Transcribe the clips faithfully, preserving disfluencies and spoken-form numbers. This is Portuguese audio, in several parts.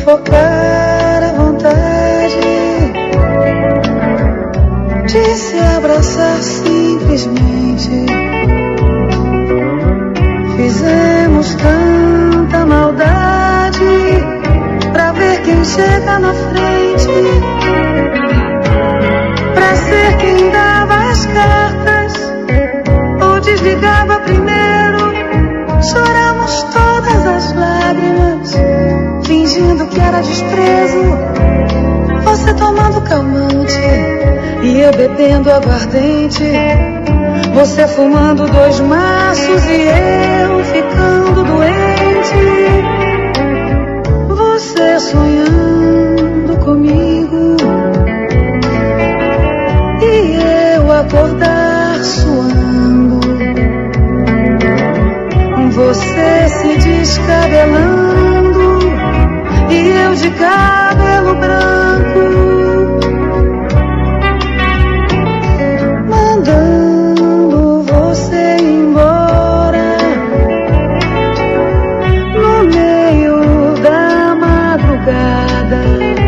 sufocar a vontade de se abraçar simplesmente. Fizemos tanta maldade pra ver quem chega na frente, pra ser quem dava as cartas ou desligava primeiro. Choramos todas as lágrimas, fingindo que era desprezo. Você tomando calmante e eu bebendo aguardente. Você fumando dois maços e eu ficando doente. Você sonhando comigo e eu acordar suando. Você se descabelando e eu de cabelo branco, mandando você embora no meio da madrugada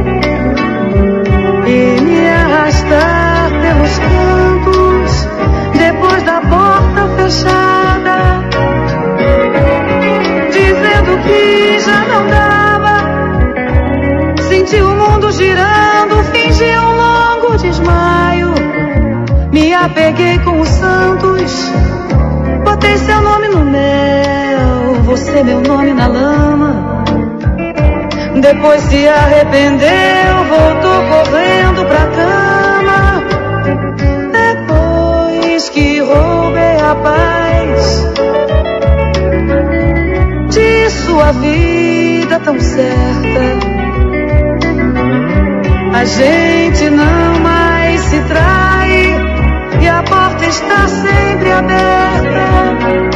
e me arrastar pelos cantos depois da porta fechada, dizendo que já não dava. Senti o mundo girando, fingi um longo desmaio. Me apeguei com os santos, botei seu nome no mel, você meu nome na lama. Depois se arrependeu, voltou correndo pra cama. Depois que roubei a paz de sua vida tão certa, a gente não mais se trai e a porta está sempre aberta.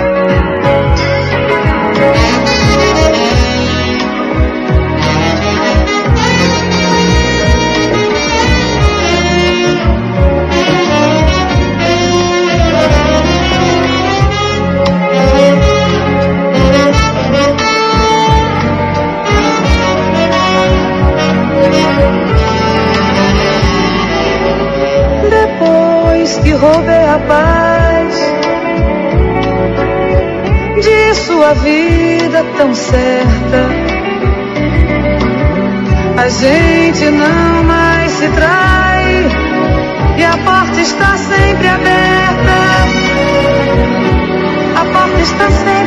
Que roubei a paz de sua vida tão certa, a gente não mais se trai e a porta está sempre aberta. A porta está sempre